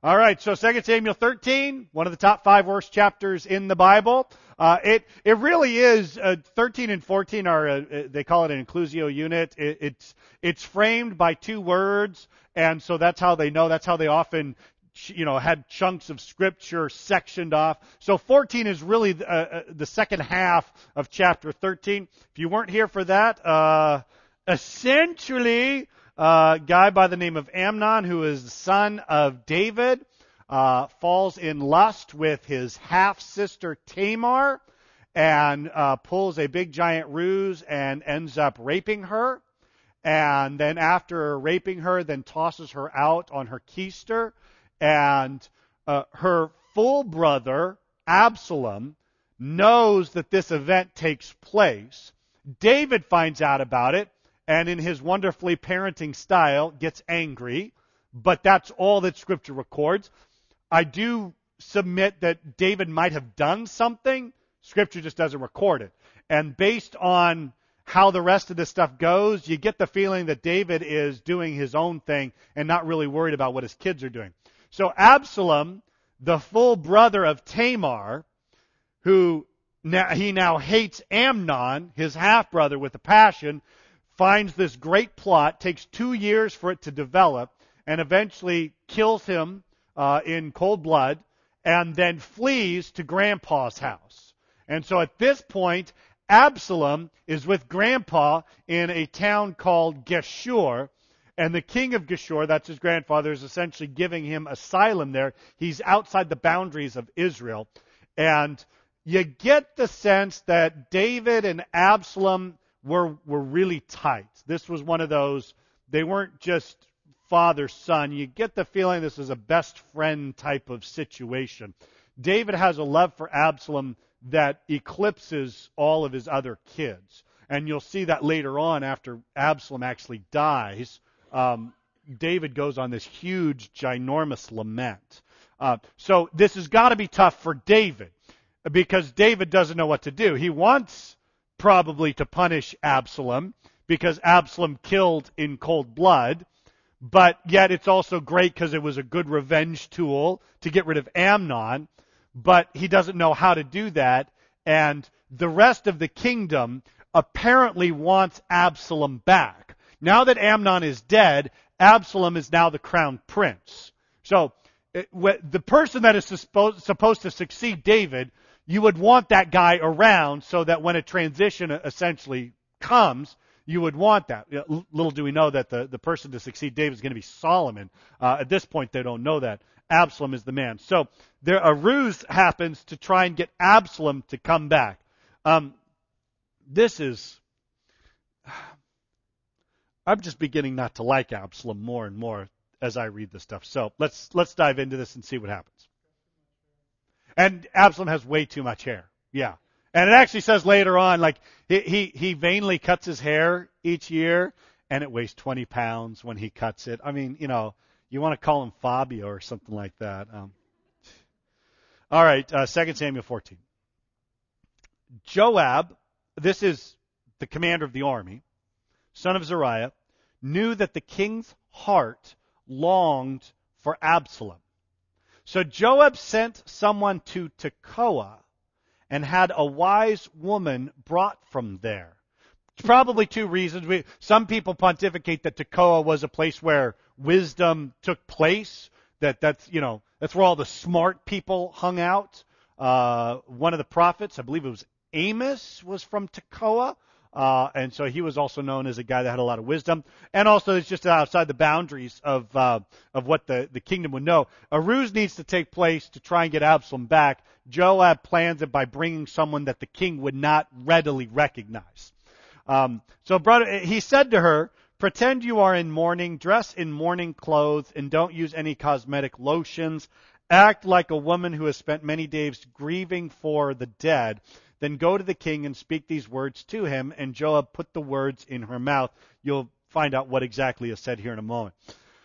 All right, so 2 Samuel 13, one of the top 5 worst chapters in the Bible. It really is. 13 and 14 are they call it an inclusio unit. It's framed by 2 words, and so that's how they know. That's how they often had chunks of scripture sectioned off. So 14 is really the second half of chapter 13. If you weren't here for that, essentially. A guy by the name of Amnon, who is the son of David, falls in lust with his half-sister Tamar and pulls a big giant ruse and ends up raping her. And then after raping her, then tosses her out on her keister. And her full brother, Absalom, knows that this event takes place. David finds out about it, and in his wonderfully parenting style, gets angry. But that's all that Scripture records. I do submit that David might have done something. Scripture just doesn't record it. And based on how the rest of this stuff goes, you get the feeling that David is doing his own thing and not really worried about what his kids are doing. So Absalom, the full brother of Tamar, who he now hates Amnon, his half-brother, with a passion, finds this great plot, takes 2 years for it to develop, and eventually kills him in cold blood, and then flees to Grandpa's house. And so at this point, Absalom is with Grandpa in a town called Geshur, and the king of Geshur, that's his grandfather, is essentially giving him asylum there. He's outside the boundaries of Israel. And you get the sense that David and Absalom were really tight. This was one of those, they weren't just father-son. You get the feeling this is a best friend type of situation. David has a love for Absalom that eclipses all of his other kids. And you'll see that later on after Absalom actually dies. David goes on this huge, ginormous lament. So this has got to be tough for David because David doesn't know what to do. He wants probably to punish Absalom because Absalom killed in cold blood, but yet it's also great because it was a good revenge tool to get rid of Amnon, but he doesn't know how to do that, and the rest of the kingdom apparently wants Absalom back. Now that Amnon is dead, Absalom is now the crown prince. So the person that is supposed to succeed David, you would want that guy around so that when a transition essentially comes, you would want that. Little do we know that the person to succeed David is going to be Solomon. At this point, they don't know that. Absalom is the man. So a ruse happens to try and get Absalom to come back. I'm just beginning not to like Absalom more and more as I read this stuff. So let's dive into this and see what happens. And Absalom has way too much hair. Yeah. And it actually says later on, like, he vainly cuts his hair each year, and it weighs 20 pounds when he cuts it. I mean, you want to call him Fabio or something like that. All right, 2 Samuel 14. Joab, this is the commander of the army, son of Zeruiah, knew that the king's heart longed for Absalom. So Joab sent someone to Tekoa and had a wise woman brought from there. Probably 2 reasons. Some people pontificate that Tekoa was a place where wisdom took place, that's where all the smart people hung out. One of the prophets, I believe it was Amos, was from Tekoa. And so he was also known as a guy that had a lot of wisdom. And also it's just outside the boundaries of what the kingdom would know. A ruse needs to take place to try and get Absalom back. Joab plans it by bringing someone that the king would not readily recognize. He said to her, pretend you are in mourning, dress in mourning clothes, and don't use any cosmetic lotions. Act like a woman who has spent many days grieving for the dead. Then go to the king and speak these words to him. And Joab put the words in her mouth. You'll find out what exactly is said here in a moment.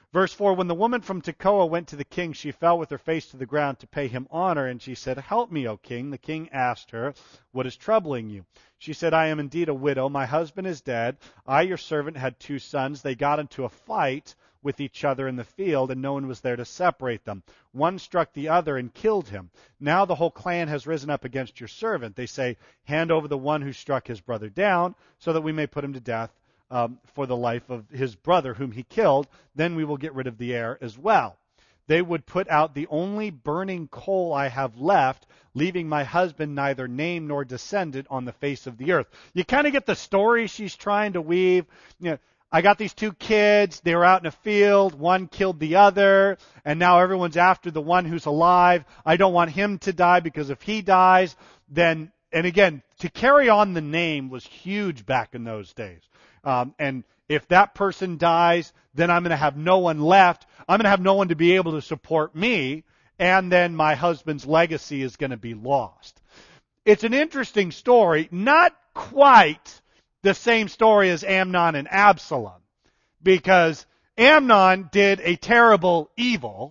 Verse 4, when the woman from Tekoa went to the king, she fell with her face to the ground to pay him honor, and she said, help me, O king. The king asked her, what is troubling you? She said, I am indeed a widow. My husband is dead. I, your servant, had 2 sons. They got into a fight with each other in the field, and no one was there to separate them. One struck the other and killed him. Now the whole clan has risen up against your servant. They say, hand over the one who struck his brother down, so that we may put him to death for the life of his brother whom he killed. Then we will get rid of the heir as well. They would put out the only burning coal I have left, leaving my husband neither name nor descendant on the face of the earth. You kind of get the story she's trying to weave. You know, I got these 2 kids. They were out in a field. One killed the other, and now everyone's after the one who's alive. I don't want him to die, because if he dies, then, and again, to carry on the name was huge back in those days. And if that person dies, then I'm going to have no one left. I'm going to have no one to be able to support me, and then my husband's legacy is going to be lost. It's an interesting story, not quite the same story as Amnon and Absalom, because Amnon did a terrible evil.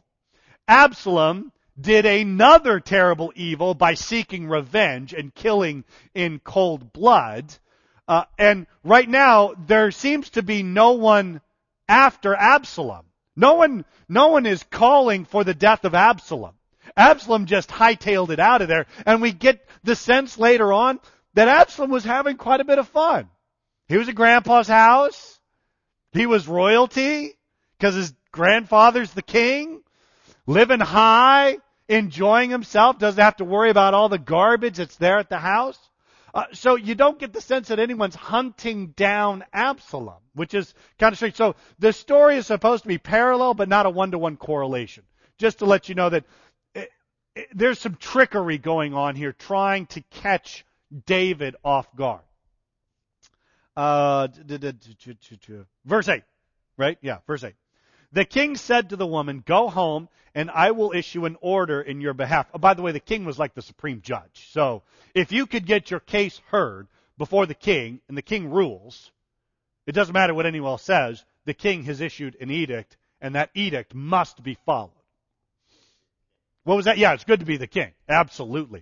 Absalom did another terrible evil by seeking revenge and killing in cold blood. And right now, there seems to be no one after Absalom. No one is calling for the death of Absalom. Absalom just hightailed it out of there. And we get the sense later on that Absalom was having quite a bit of fun. He was at grandpa's house. He was royalty because his grandfather's the king, living high, enjoying himself, doesn't have to worry about all the garbage that's there at the house. So you don't get the sense that anyone's hunting down Absalom, which is kind of strange. So the story is supposed to be parallel, but not a one-to-one correlation. Just to let you know that there's some trickery going on here, trying to catch David off guard. Verse 8, right? Yeah, verse 8. The king said to the woman, go home, and I will issue an order in your behalf. Oh, by the way, the king was like the supreme judge. So if you could get your case heard before the king, and the king rules, it doesn't matter what anyone else says, the king has issued an edict, and that edict must be followed. What was that? Yeah, it's good to be the king. Absolutely.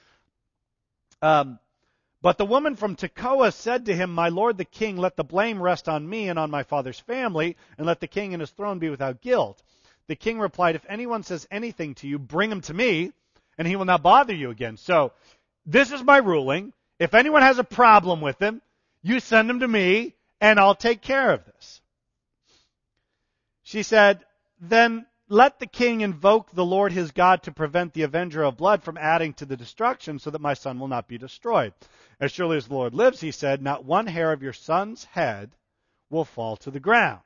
But the woman from Tekoa said to him, my lord the king, let the blame rest on me and on my father's family, and let the king and his throne be without guilt. The king replied, if anyone says anything to you, bring him to me, and he will not bother you again. So this is my ruling. If anyone has a problem with him, you send him to me, and I'll take care of this. She said, then let the king invoke the Lord his God to prevent the avenger of blood from adding to the destruction, so that my son will not be destroyed. As surely as the Lord lives, he said, not one hair of your son's head will fall to the ground.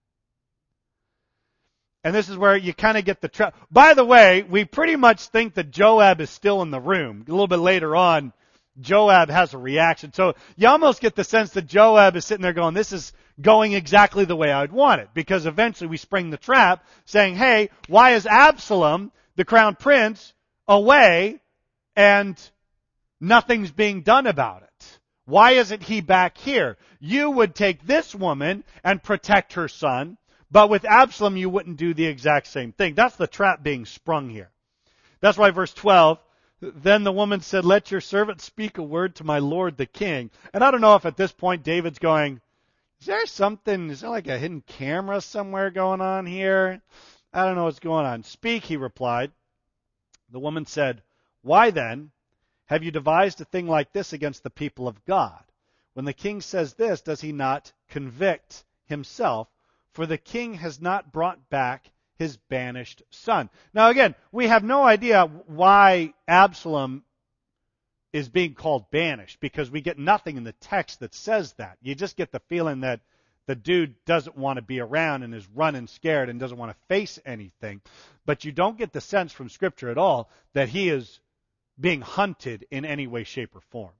And this is where you kind of get the By the way, we pretty much think that Joab is still in the room. A little bit later on, Joab has a reaction. So you almost get the sense that Joab is sitting there going, this is going exactly the way I'd want it. Because eventually we spring the trap saying, hey, why is Absalom, the crown prince, away and nothing's being done about it? Why isn't he back here? You would take this woman and protect her son, but with Absalom you wouldn't do the exact same thing. That's the trap being sprung here. That's why verse 12, then the woman said, let your servant speak a word to my lord the king. And I don't know if at this point David's going, is there like a hidden camera somewhere going on here? I don't know what's going on. Speak, he replied. The woman said, why then have you devised a thing like this against the people of God? When the king says this, does he not convict himself? For the king has not brought back his banished son. Now again, we have no idea why Absalom is being called banished, because we get nothing in the text that says that. You just get the feeling that the dude doesn't want to be around and is running scared and doesn't want to face anything. But you don't get the sense from Scripture at all that he is being hunted in any way, shape, or form.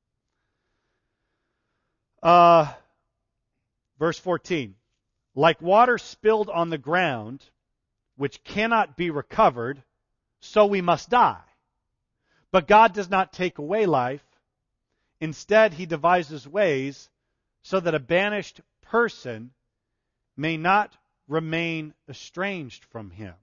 Verse 14. Like water spilled on the ground, which cannot be recovered, so we must die. But God does not take away life. Instead, he devises ways so that a banished person may not remain estranged from him.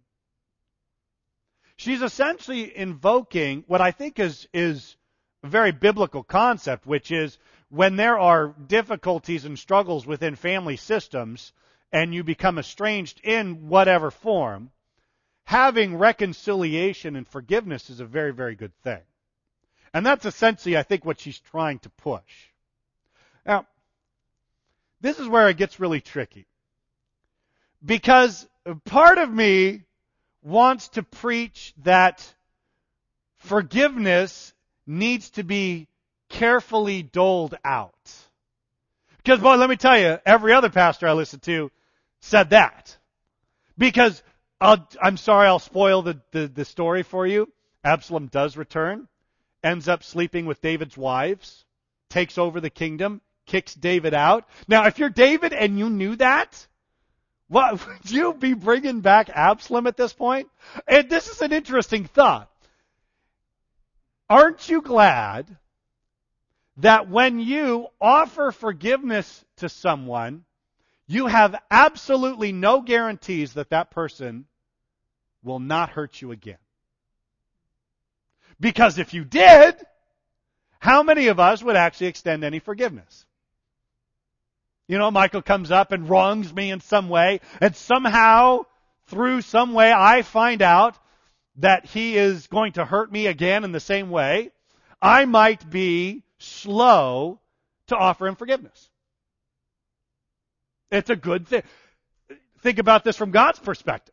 She's essentially invoking what I think is a very biblical concept, which is when there are difficulties and struggles within family systems and you become estranged in whatever form, having reconciliation and forgiveness is a very, very good thing. And that's essentially, I think, what she's trying to push. Now, this is where it gets really tricky. Because part of me wants to preach that forgiveness needs to be carefully doled out. Because, boy, let me tell you, every other pastor I listened to said that. Because, I'm sorry, I'll spoil the story for you. Absalom does return, ends up sleeping with David's wives, takes over the kingdom, kicks David out. Now, if you're David and you knew that, what, would you be bringing back Absalom at this point? And this is an interesting thought. Aren't you glad that when you offer forgiveness to someone, you have absolutely no guarantees that that person will not hurt you again? Because if you did, how many of us would actually extend any forgiveness? You know, Michael comes up and wrongs me in some way, and somehow, through some way, I find out that he is going to hurt me again in the same way. I might be slow to offer him forgiveness. It's a good thing. Think about this from God's perspective.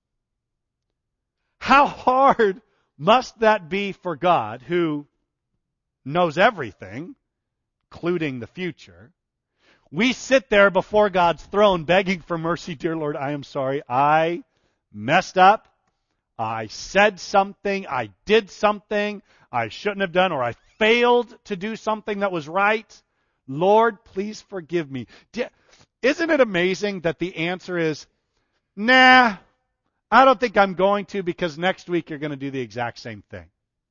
How hard must that be for God, who knows everything, including the future? We sit there before God's throne begging for mercy. Dear Lord, I am sorry. I messed up. I said something. I did something I shouldn't have done, or I failed to do something that was right. Lord, please forgive me. Isn't it amazing that the answer is, nah, I don't think I'm going to, because next week you're going to do the exact same thing.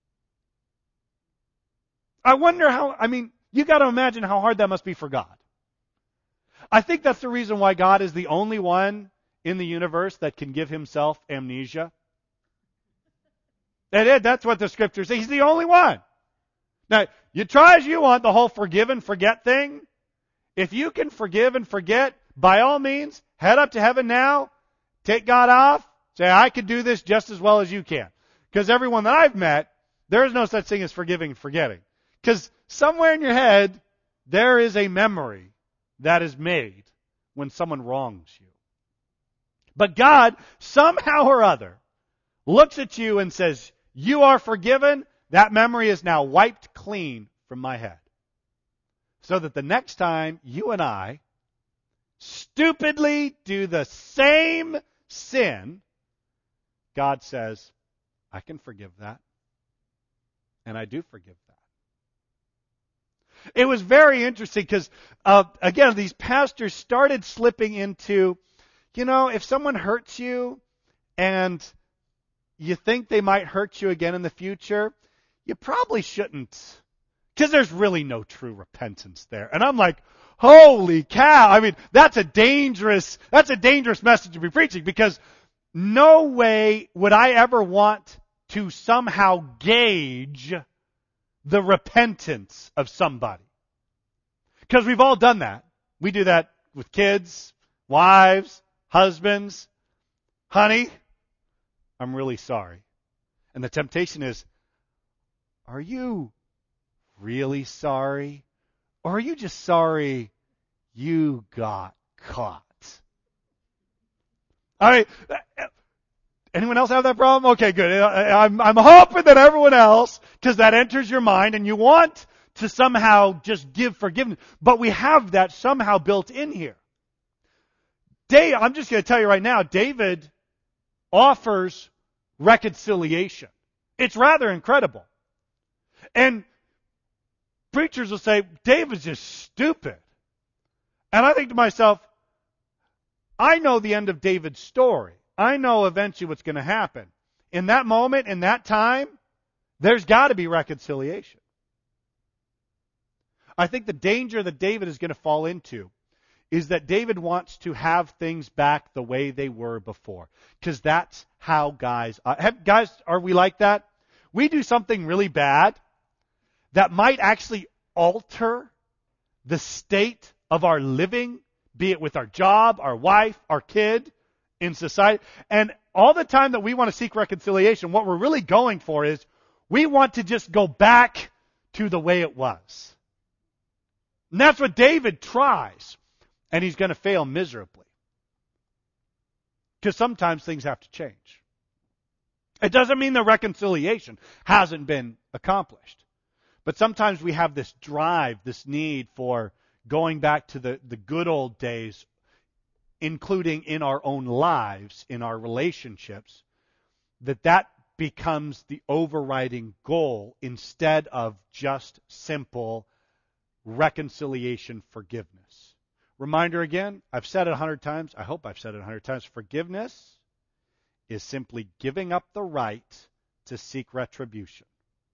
I wonder you got to imagine how hard that must be for God. I think that's the reason why God is the only one in the universe that can give himself amnesia. That's what the scriptures say. He's the only one. Now, you try as you want the whole forgive and forget thing. If you can forgive and forget, by all means, head up to heaven now, take God off, say, I could do this just as well as you can. Because everyone that I've met, there is no such thing as forgiving and forgetting. Because somewhere in your head, there is a memory that is made when someone wrongs you. But God, somehow or other, looks at you and says, you are forgiven. That memory is now wiped clean from my head. So that the next time you and I stupidly do the same sin, God says, I can forgive that. And I do forgive that. It was very interesting because, again, these pastors started slipping into, if someone hurts you and you think they might hurt you again in the future, you probably shouldn't, because there's really no true repentance there. And I'm like, holy cow. That's a dangerous message to be preaching, because no way would I ever want to somehow gauge the repentance of somebody. Because we've all done that. We do that with kids, wives, husbands. Honey, I'm really sorry. And the temptation is, are you really sorry? Or are you just sorry you got caught? Anyone else have that problem? Okay, good. I'm hoping that everyone else, because that enters your mind and you want to somehow just give forgiveness. But we have that somehow built in here. I'm just going to tell you right now, David offers reconciliation. It's rather incredible. And preachers will say, David's just stupid. And I think to myself, I know the end of David's story. I know eventually what's going to happen. In that moment, in that time, there's got to be reconciliation. I think the danger that David is going to fall into is that David wants to have things back the way they were before. Because that's how guys are we like that? We do something really bad that might actually alter the state of our living, be it with our job, our wife, our kid, in society. And all the time that we want to seek reconciliation, what we're really going for is we want to just go back to the way it was. And that's what David tries. And he's going to fail miserably. Because sometimes things have to change. It doesn't mean the reconciliation hasn't been accomplished. But sometimes we have this drive, this need for going back to the good old days, including in our own lives, in our relationships, that becomes the overriding goal instead of just simple reconciliation, forgiveness. Reminder again, I've said it 100 times. I hope I've said it 100 times. Forgiveness is simply giving up the right to seek retribution.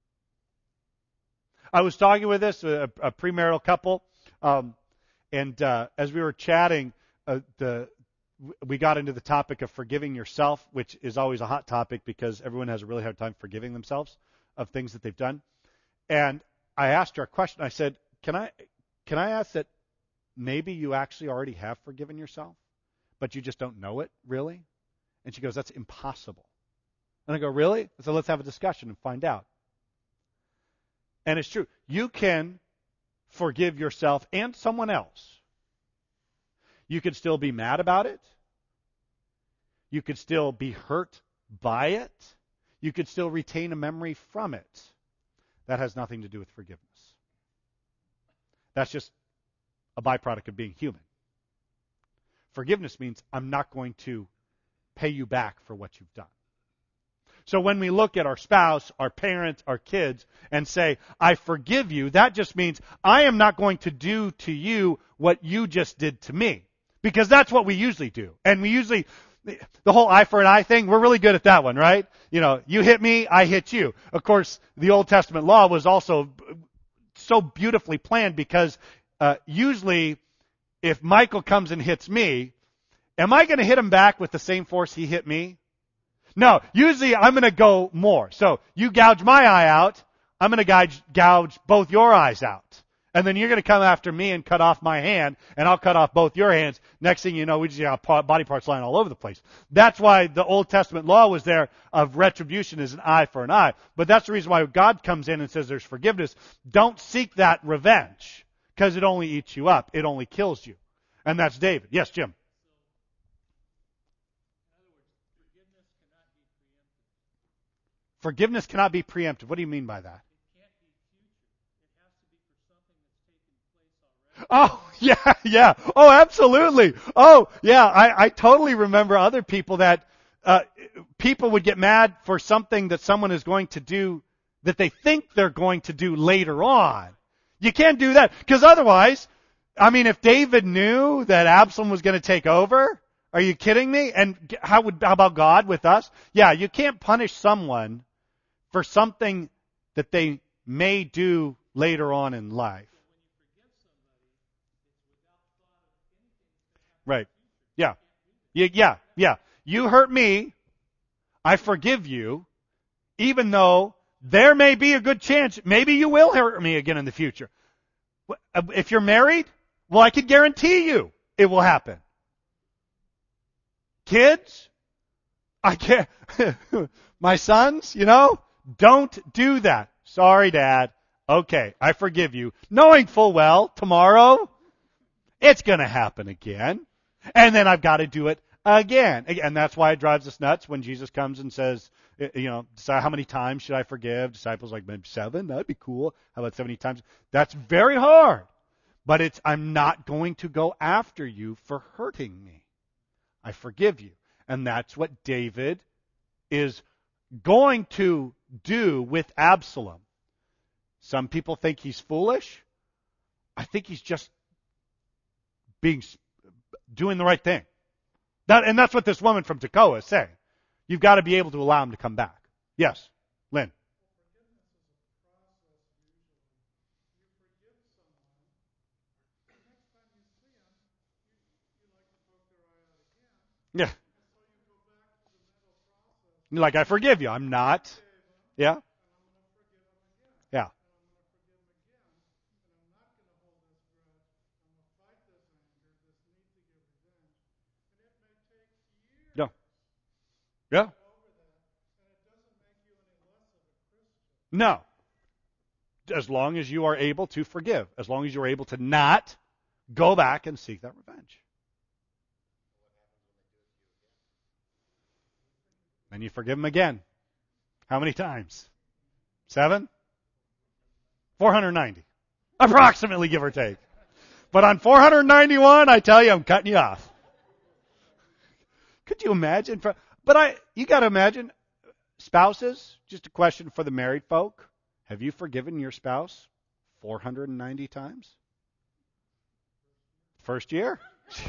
I was talking with a premarital couple, and as we were chatting, we got into the topic of forgiving yourself, which is always a hot topic because everyone has a really hard time forgiving themselves of things that they've done. And I asked her a question. I said, can I ask that maybe you actually already have forgiven yourself, but you just don't know it, really? And she goes, that's impossible. And I go, really? So let's have a discussion and find out. And it's true. You can forgive yourself and someone else. You could still be mad about it. You could still be hurt by it. You could still retain a memory from it. That has nothing to do with forgiveness. That's just a byproduct of being human. Forgiveness means I'm not going to pay you back for what you've done. So when we look at our spouse, our parents, our kids, and say, I forgive you, that just means I am not going to do to you what you just did to me. Because that's what we usually do. And we usually, the whole eye for an eye thing, we're really good at that one, right? You know, you hit me, I hit you. Of course, the Old Testament law was also so beautifully planned because usually if Michael comes and hits me, am I going to hit him back with the same force he hit me? No, usually I'm going to go more. So you gouge my eye out, I'm going to gouge both your eyes out. And then you're going to come after me and cut off my hand, and I'll cut off both your hands. Next thing you know, we just got body parts lying all over the place. That's why the Old Testament law was there of retribution as an eye for an eye. But that's the reason why God comes in and says there's forgiveness. Don't seek that revenge, because it only eats you up. It only kills you. And that's David. Yes, Jim. Forgiveness cannot be preemptive. What do you mean by that? Oh, yeah. Oh, absolutely. Oh, yeah. I totally remember other people that people would get mad for something that someone is going to do that they think they're going to do later on. You can't do that because otherwise, I mean, if David knew that Absalom was going to take over, are you kidding me? And how about God with us? Yeah, you can't punish someone for something that they may do later on in life. Right. Yeah. Yeah. You hurt me. I forgive you. Even though there may be a good chance, maybe you will hurt me again in the future. If you're married, well, I can guarantee you it will happen. Kids, I can't. My sons, don't do that. Sorry, Dad. Okay, I forgive you. Knowing full well, tomorrow, it's going to happen again. And then I've got to do it again. And that's why it drives us nuts when Jesus comes and says, how many times should I forgive? Disciples like, maybe 7? That'd be cool. How about 70 times? That's very hard. But I'm not going to go after you for hurting me. I forgive you. And that's what David is going to do with Absalom. Some people think he's foolish. I think he's just doing the right thing. And that's what this woman from Tekoa is saying. You've got to be able to allow him to come back. Yes, Lynn. Yeah. You're like, I forgive you. I'm not. Yeah. Yeah. Yeah. Yeah. No. As long as you are able to forgive, as long as you are able to not go back and seek that revenge. And you forgive them again. How many times? 7? 490. Approximately, give or take. But on 491, I tell you, I'm cutting you off. Could you imagine? You got to imagine, spouses, just a question for the married folk. Have you forgiven your spouse 490 times? First year?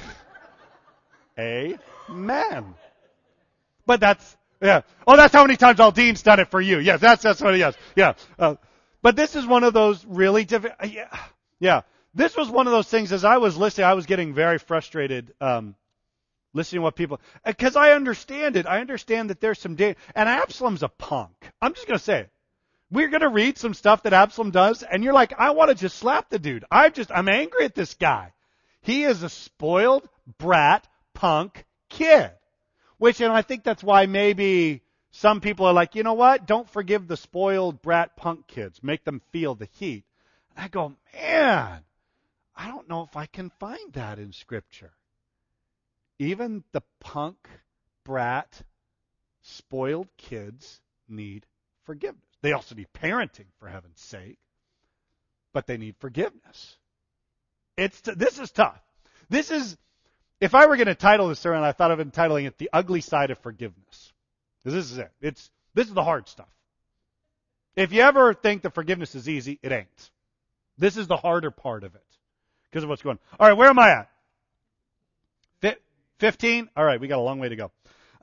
Amen. But that's, yeah. Oh, that's how many times Aldean's done it for you. Yes, that's what he has. Yeah. But this is one of those really difficult, yeah. This was one of those things, as I was listening, I was getting very frustrated, listening to what people, because I understand it. I understand that there's some danger, and Absalom's a punk. I'm just going to say it. We're going to read some stuff that Absalom does, and you're like, I want to just slap the dude. I'm angry at this guy. He is a spoiled brat punk kid. And I think that's why maybe some people are like, you know what? Don't forgive the spoiled brat punk kids. Make them feel the heat. And I go, man, I don't know if I can find that in Scripture. Even the punk, brat, spoiled kids need forgiveness. They also need parenting, for heaven's sake. But they need forgiveness. This is tough. If I were going to title this sermon, I thought of entitling it The Ugly Side of Forgiveness. Because this is it. This is the hard stuff. If you ever think that forgiveness is easy, it ain't. This is the harder part of it. Because of what's going on. All right, where am I at? 15? All right, we got a long way to go.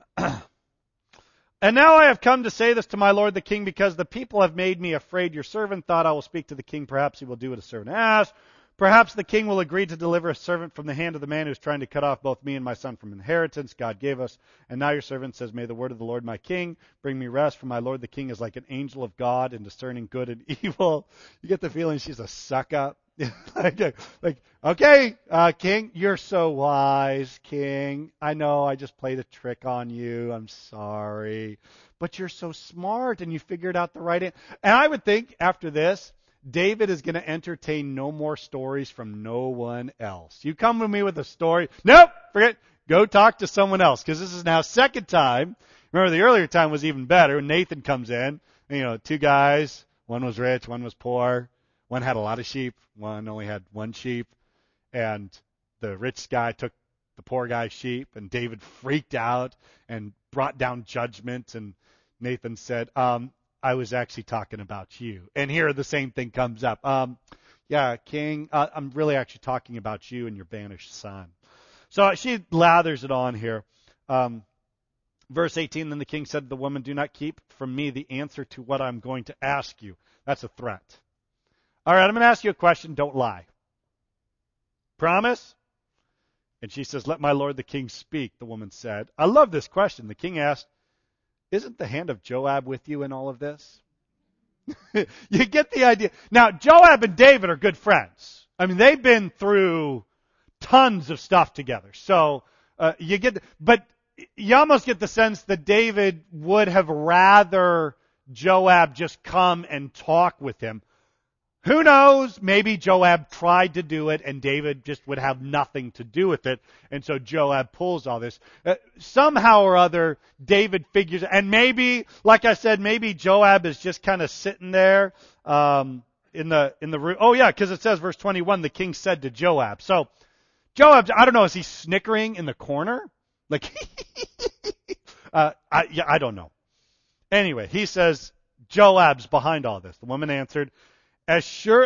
And now I have come to say this to my lord the king, because the people have made me afraid. Your servant thought, I will speak to the king. Perhaps he will do what a servant asks. Perhaps the king will agree to deliver a servant from the hand of the man who is trying to cut off both me and my son from inheritance God gave us. And now your servant says, may the word of the Lord my king bring me rest, for my lord the king is like an angel of God in discerning good and evil. You get the feeling she's a suck-up. Okay, king, you're so wise, king. I know I just played a trick on you. I'm sorry. But you're so smart and you figured out the right answer. And I would think after this, David is going to entertain no more stories from no one else. You come to me with a story. Nope, forget. Go talk to someone else, because this is now second time. Remember, the earlier time was even better. When Nathan comes in, 2 guys. One was rich, one was poor. One had a lot of sheep. One only had 1 sheep. And the rich guy took the poor guy's sheep, and David freaked out and brought down judgment. And Nathan said, I was actually talking about you. And here the same thing comes up. Yeah, king, I'm really actually talking about you and your banished son. So she lathers it on here. Verse 18, then the king said to the woman, do not keep from me the answer to what I'm going to ask you. That's a threat. All right, I'm going to ask you a question. Don't lie. Promise? And she says, let my lord the king speak, the woman said. I love this question. The king asked, isn't the hand of Joab with you in all of this? You get the idea. Now, Joab and David are good friends. I mean, they've been through tons of stuff together. So but you almost get the sense that David would have rather Joab just come and talk with him. Who knows? Maybe Joab tried to do it and David just would have nothing to do with it. And so Joab pulls all this. Somehow or other, David figures, and maybe, like I said, maybe Joab is just kind of sitting there in the room. Oh yeah, because it says, verse 21, the king said to Joab. So Joab, I don't know, is he snickering in the corner? Like, I don't know. Anyway, he says, Joab's behind all this. The woman answered, a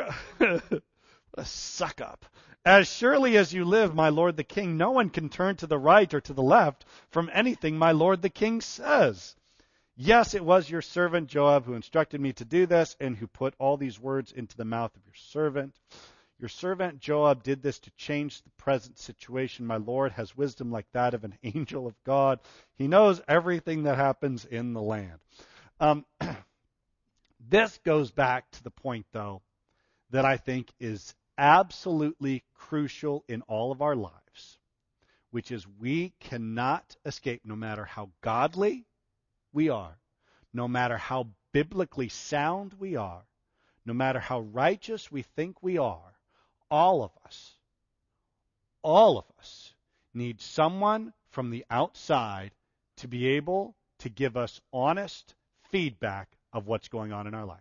suck up. As surely as you live, my lord the king, no one can turn to the right or to the left from anything my lord the king says. Yes, it was your servant Joab who instructed me to do this and who put all these words into the mouth of your servant. Your servant Joab did this to change the present situation. My Lord has wisdom like that of an angel of God. He knows everything that happens in the land. This goes back to the point, though, that I think is absolutely crucial in all of our lives, which is we cannot escape, no matter how godly we are, no matter how biblically sound we are, no matter how righteous we think we are, all of us need someone from the outside to be able to give us honest feedback of what's going on in our life.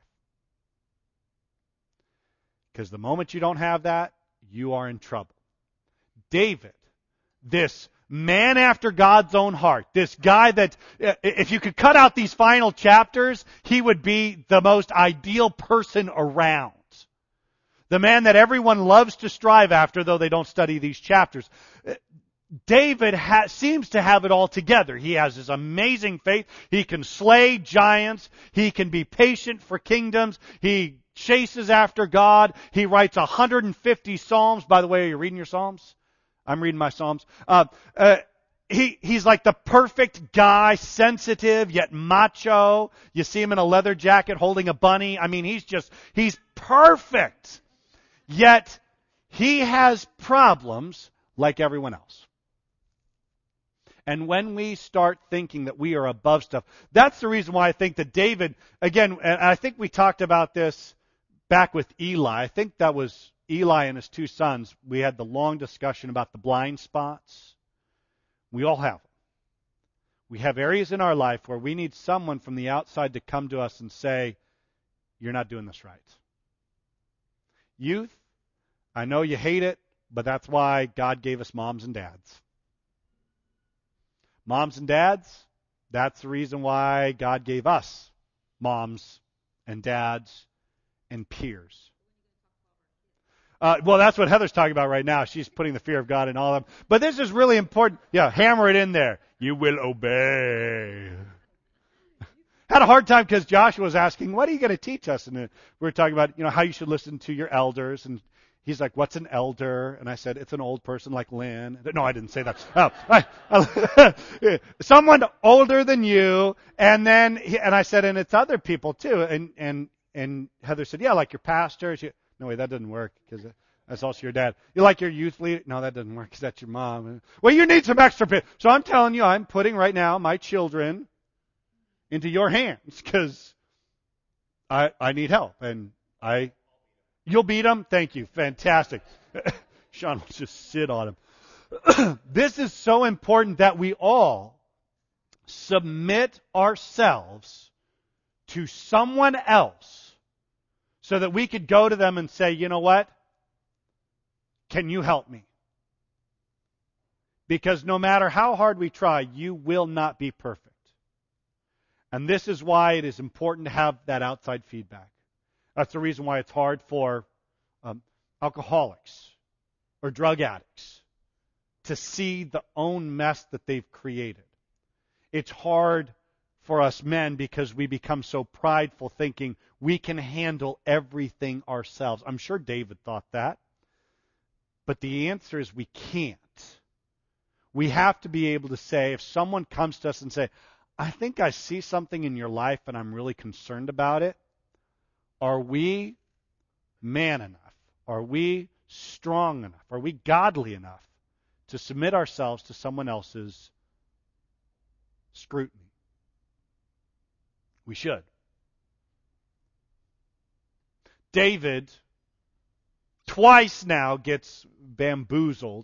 Because the moment you don't have that, you are in trouble. David, this man after God's own heart, this guy that, if you could cut out these final chapters, he would be the most ideal person around. The man that everyone loves to strive after, though they don't study these chapters. David seems to have it all together. He has his amazing faith. He can slay giants. He can be patient for kingdoms. He chases after God. He writes 150 Psalms. By the way, are you reading your Psalms? I'm reading my Psalms. He's like the perfect guy, sensitive yet macho. You see him in a leather jacket holding a bunny. I mean, he's perfect. Yet he has problems like everyone else. And when we start thinking that we are above stuff, that's the reason why I think that David, again, and I think we talked about this back with Eli. I think that was Eli and his two sons. We had the long discussion about the blind spots. We all have them. We have areas in our life where we need someone from the outside to come to us and say, you're not doing this right. Youth, I know you hate it, but that's why God gave us moms and dads. Moms and dads, that's the reason why God gave us moms and dads and peers. Well, that's what Heather's talking about right now. She's putting the fear of God in all of them. But this is really important. Yeah, hammer it in there. You will obey. Had a hard time because Joshua was asking, what are you going to teach us? And we were talking about, how you should listen to your elders. And he's like, what's an elder? And I said, it's an old person like Lynn. No, I didn't say that. Someone older than you. And then, I said, and it's other people too. And Heather said, yeah, like your pastor. No, wait, that doesn't work because that's also your dad. You like your youth leader? No, that doesn't work because that's your mom. Well, you need some extra people. So I'm telling you, I'm putting right now my children into your hands because I need help. And you'll beat them? Thank you. Fantastic. Sean will just sit on him. This is so important that we all submit ourselves to someone else so that we could go to them and say, you know what? Can you help me? Because no matter how hard we try, you will not be perfect. And this is why it is important to have that outside feedback. That's the reason why it's hard for alcoholics or drug addicts to see the own mess that they've created. It's hard for us men because we become so prideful thinking we can handle everything ourselves. I'm sure David thought that. But the answer is we can't. We have to be able to say, if someone comes to us and say, I think I see something in your life and I'm really concerned about it, are we man enough? Are we strong enough? Are we godly enough to submit ourselves to someone else's scrutiny? We should. David twice now gets bamboozled.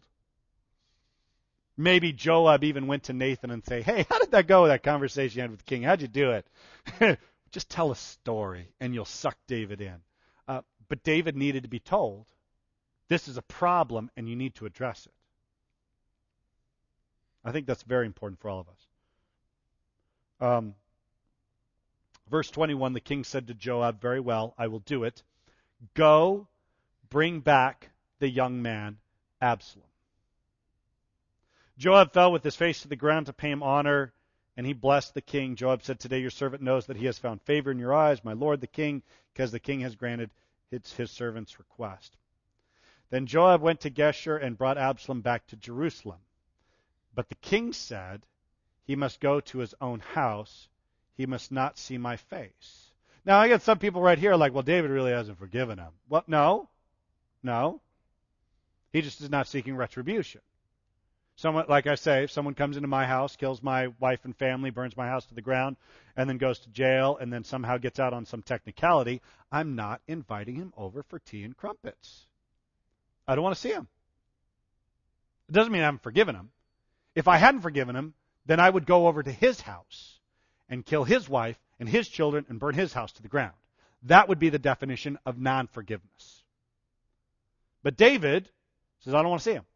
Maybe Joab even went to Nathan and say, hey, how did that go with that conversation you had with the king? How'd you do it? Just tell a story and you'll suck David in. But David needed to be told, this is a problem and you need to address it. I think that's very important for all of us. Verse 21, the king said to Joab, very well, I will do it. Go, bring back the young man, Absalom. Joab fell with his face to the ground to pay him honor, and he blessed the king. Joab said, today your servant knows that he has found favor in your eyes, my lord the king, because the king has granted his servant's request. Then Joab went to Geshur and brought Absalom back to Jerusalem. But the king said, he must go to his own house. He must not see my face. Now, I get some people right here like, well, David really hasn't forgiven him. Well, no. He just is not seeking retribution. Someone, like I say, if someone comes into my house, kills my wife and family, burns my house to the ground, and then goes to jail, and then somehow gets out on some technicality, I'm not inviting him over for tea and crumpets. I don't want to see him. It doesn't mean I haven't forgiven him. If I hadn't forgiven him, then I would go over to his house and kill his wife and his children and burn his house to the ground. That would be the definition of non-forgiveness. But David says, I don't want to see him.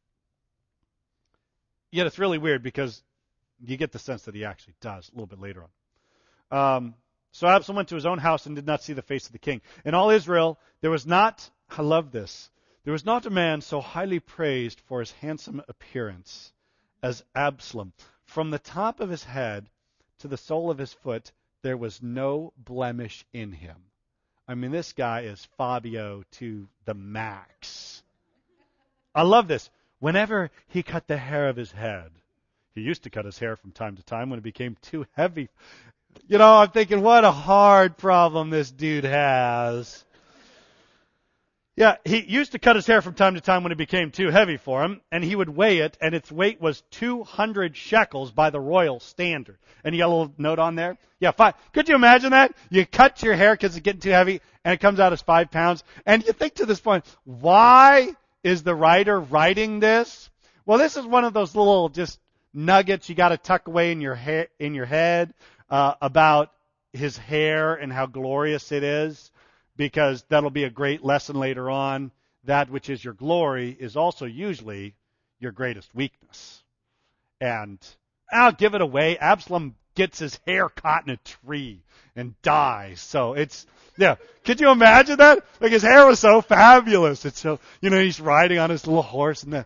Yet it's really weird because you get the sense that he actually does a little bit later on. So Absalom went to his own house and did not see the face of the king. In all Israel, there was not, I love this, there was not a man so highly praised for his handsome appearance as Absalom. From the top of his head to the sole of his foot, there was no blemish in him. I mean, this guy is Fabio to the max. I love this. Whenever he cut the hair of his head, he used to cut his hair from time to time when it became too heavy. You know, I'm thinking, what a hard problem this dude has. Yeah, he used to cut his hair from time to time when it became too heavy for him, and he would weigh it, and its weight was 200 shekels by the royal standard. And you got a little note on there? Yeah, 5. Could you imagine that? You cut your hair because it's getting too heavy, and it comes out as 5 pounds. And you think to this point, why is the writer writing this? Well, this is one of those little just nuggets you got to tuck away in your head about his hair and how glorious it is, because that'll be a great lesson later on. That which is your glory is also usually your greatest weakness. And I'll give it away. Absalom gets his hair caught in a tree and dies. So it's, yeah. Could you imagine that? Like his hair was so fabulous. It's so, he's riding on his little horse and then,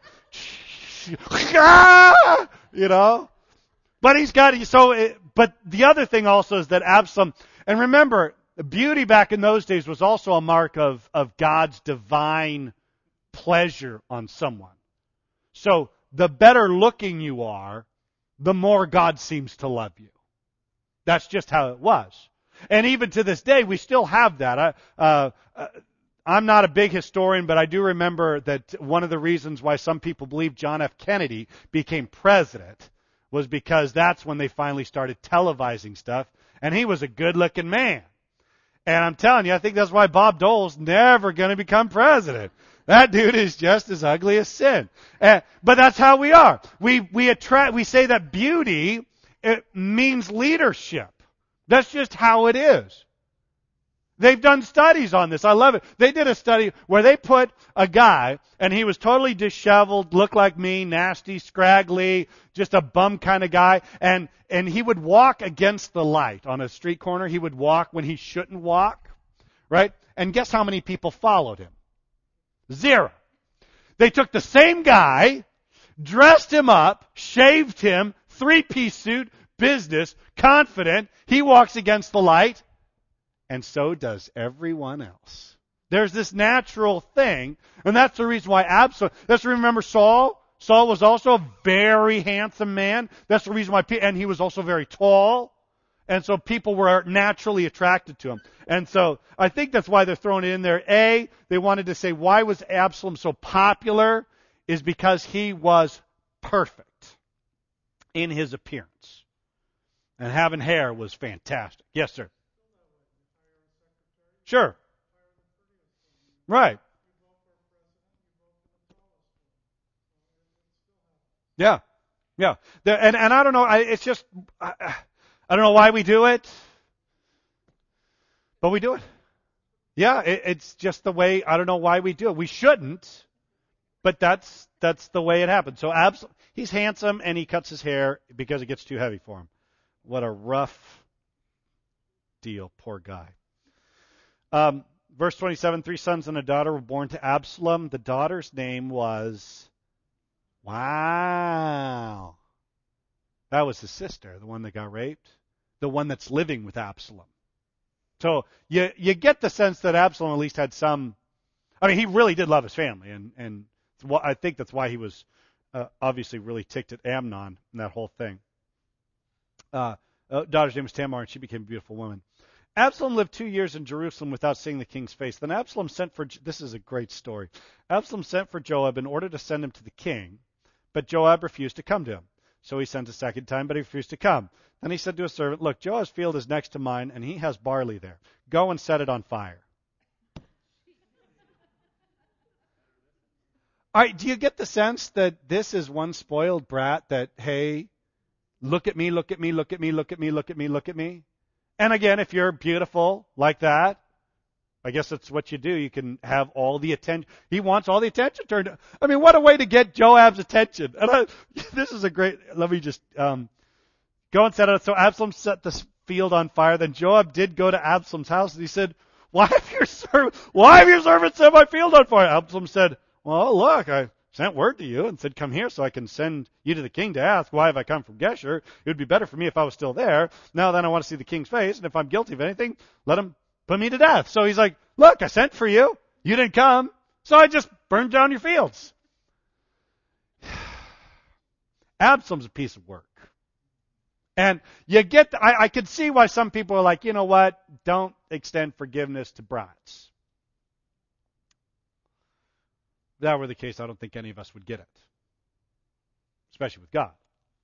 but but the other thing also is that Absalom, and remember, beauty back in those days was also a mark of God's divine pleasure on someone. So the better looking you are, the more God seems to love you. That's just how it was. And even to this day, we still have that. I'm not a big historian, but I do remember that one of the reasons why some people believe John F. Kennedy became president was because that's when they finally started televising stuff, and he was a good-looking man. And I'm telling you, I think that's why Bob Dole's never going to become president. That dude is just as ugly as sin. But that's how we are. We say that beauty, it means leadership. That's just how it is. They've done studies on this. I love it. They did a study where they put a guy, and he was totally disheveled, looked like me, nasty, scraggly, just a bum kind of guy, and he would walk against the light on a street corner. He would walk when he shouldn't walk, right? And guess how many people followed him? 0. They took the same guy, dressed him up, shaved him, 3-piece suit, business, confident. He walks against the light. And so does everyone else. There's this natural thing, and that's the reason why Absalom, remember Saul? Saul was also a very handsome man. That's the reason why, and he was also very tall. And so people were naturally attracted to him. And so I think that's why they're throwing it in there. They wanted to say, why was Absalom so popular? Is because he was perfect in his appearance. And having hair was fantastic. Yes, sir. Sure. Right. Yeah. Yeah. And I don't know, it's just, I don't know why we do it, but we do it. Yeah, it's just the way, I don't know why we do it. We shouldn't, but that's the way it happens. So he's handsome and he cuts his hair because it gets too heavy for him. What a rough deal, poor guy. Verse 27, 3 sons and a daughter were born to Absalom. The daughter's name was, wow, that was his sister, the one that got raped, the one that's living with Absalom. So you get the sense that Absalom at least had some, I mean, he really did love his family, and I think that's why he was obviously really ticked at Amnon and that whole thing. Daughter's name was Tamar, and she became a beautiful woman. Absalom lived 2 years in Jerusalem without seeing the king's face. Then Absalom sent for, this is a great story. Absalom sent for Joab in order to send him to the king, but Joab refused to come to him. So he sent a second time, but he refused to come. Then he said to a servant, look, Joab's field is next to mine, and he has barley there. Go and set it on fire. All right, do you get the sense that this is one spoiled brat that, hey, look at me, look at me, look at me, look at me, look at me, look at me? And again, if you're beautiful like that, I guess that's what you do. You can have all the attention. He wants all the attention turned. I mean, what a way to get Joab's attention. And this is a great, let me just go and set it. So Absalom set the field on fire. Then Joab did go to Absalom's house, and he said, why have your servant set my field on fire? Absalom said, well, look, I sent word to you and said, come here so I can send you to the king to ask, why have I come from Geshur? It would be better for me if I was still there. Now then I want to see the king's face, and if I'm guilty of anything, let him put me to death. So he's like, look, I sent for you. You didn't come, so I just burned down your fields. Absalom's a piece of work. And you get, I could see why some people are like, you know what, don't extend forgiveness to brats. If that were the case, I don't think any of us would get it. Especially with God.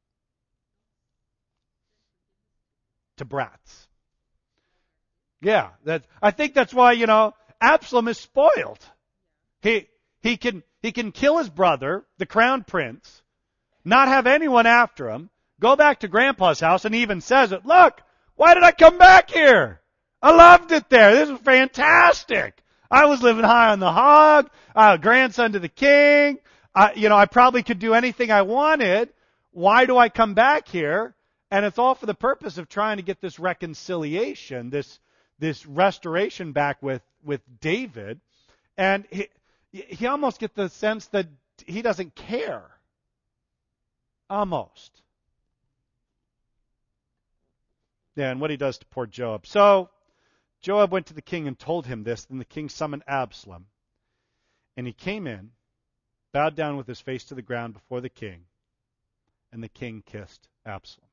To brats. Yeah, I think that's why, Absalom is spoiled. He can kill his brother, the crown prince, not have anyone after him, go back to Grandpa's house, and he even says it, look, why did I come back here? I loved it there. This was fantastic. I was living high on the hog, grandson to the king. I probably could do anything I wanted. Why do I come back here? And it's all for the purpose of trying to get this reconciliation, this restoration back with David. And he almost gets the sense that he doesn't care. Almost. Yeah, and what he does to poor Joab. So Joab went to the king and told him this. Then the king summoned Absalom. And he came in, bowed down with his face to the ground before the king. And the king kissed Absalom.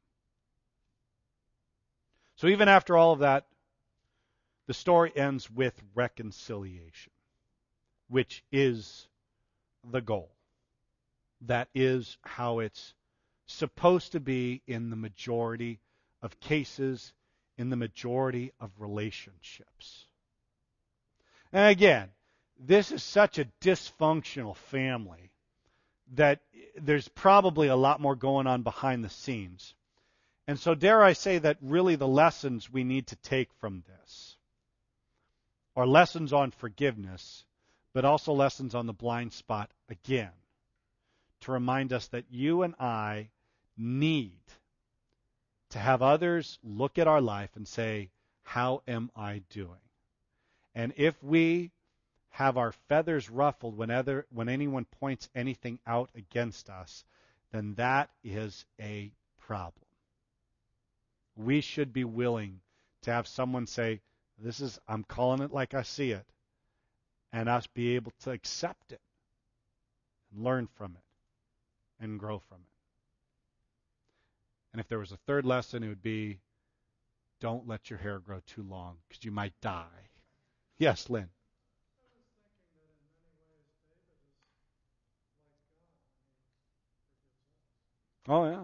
So even after all of that, the story ends with reconciliation, which is the goal. That is how it's supposed to be in the majority of cases, in the majority of relationships. And again, this is such a dysfunctional family that there's probably a lot more going on behind the scenes. And so dare I say that really the lessons we need to take from this are lessons on forgiveness, but also lessons on the blind spot again, to remind us that you and I need to have others look at our life and say, how am I doing? And if we have our feathers ruffled when anyone points anything out against us, then that is a problem. We should be willing to have someone say, I'm calling it like I see it, and us be able to accept it, and learn from it, and grow from it. And if there was a third lesson, it would be, don't let your hair grow too long, because you might die. Yes, Lynn. Oh, yeah.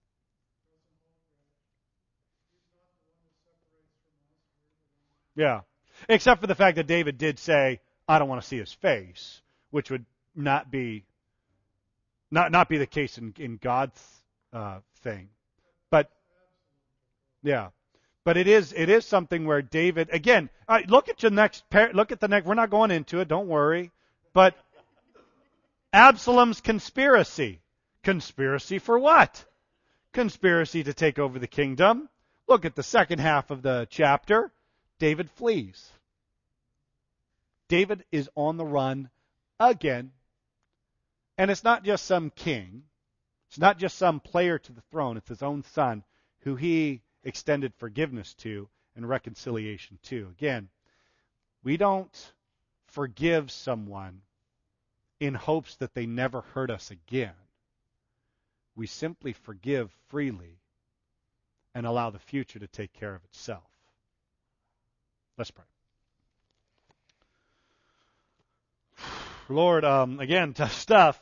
Yeah. Except for the fact that David did say, I don't want to see his face, which would not be the case in God's thing. But yeah. But it is something where David, again, look at the next, we're not going into it, don't worry. But Absalom's conspiracy. Conspiracy for what? Conspiracy to take over the kingdom. Look at the second half of the chapter. David flees. David is on the run again. And it's not just some king. It's not just some player to the throne. It's his own son who he extended forgiveness to and reconciliation to. Again, we don't forgive someone in hopes that they never hurt us again. We simply forgive freely and allow the future to take care of itself. Let's pray. Lord, again, tough stuff.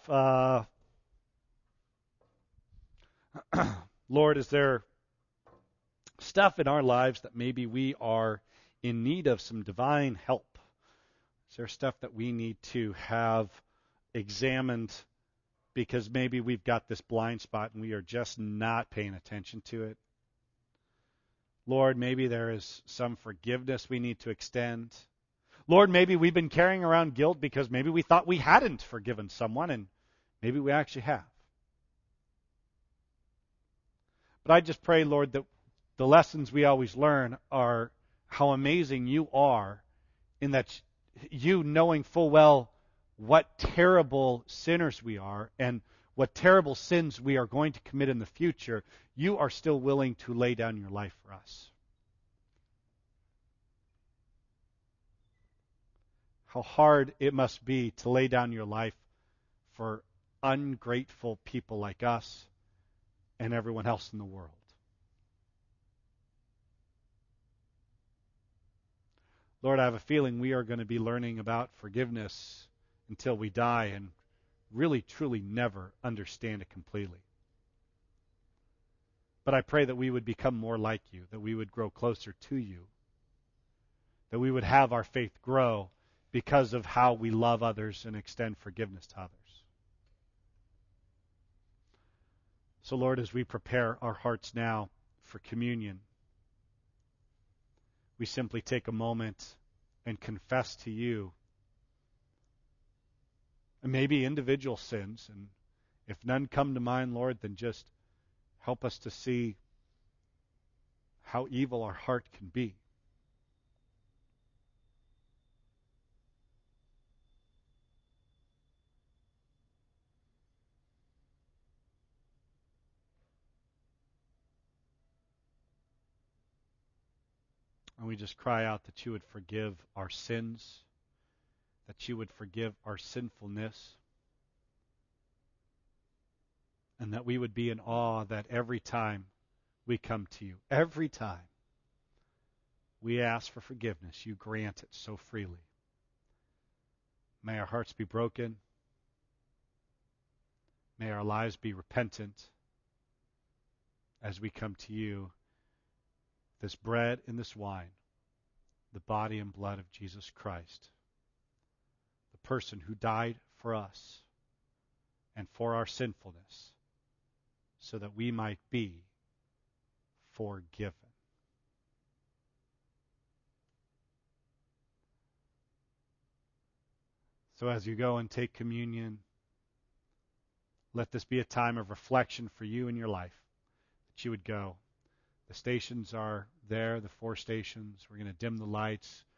Lord, is there stuff in our lives that maybe we are in need of some divine help? Is there stuff that we need to have examined because maybe we've got this blind spot and we are just not paying attention to it? Lord, maybe there is some forgiveness we need to extend. Lord, maybe we've been carrying around guilt because maybe we thought we hadn't forgiven someone, and maybe we actually have. But I just pray, Lord, that the lessons we always learn are how amazing you are, in that you, knowing full well what terrible sinners we are and what terrible sins we are going to commit in the future, you are still willing to lay down your life for us. How hard it must be to lay down your life for ungrateful people like us and everyone else in the world. Lord, I have a feeling we are going to be learning about forgiveness until we die and really, truly never understand it completely. But I pray that we would become more like you, that we would grow closer to you, that we would have our faith grow because of how we love others and extend forgiveness to others. So, Lord, as we prepare our hearts now for communion, we simply take a moment and confess to you and maybe individual sins. And if none come to mind, Lord, then just help us to see how evil our heart can be. And we just cry out that you would forgive our sins, that you would forgive our sinfulness, and that we would be in awe that every time we come to you, every time we ask for forgiveness, you grant it so freely. May our hearts be broken. May our lives be repentant as we come to you. This bread and this wine, the body and blood of Jesus Christ, the person who died for us and for our sinfulness, so that we might be forgiven. So as you go and take communion, let this be a time of reflection for you in your life, that you would go. The stations are there, the 4 stations. We're going to dim the lights.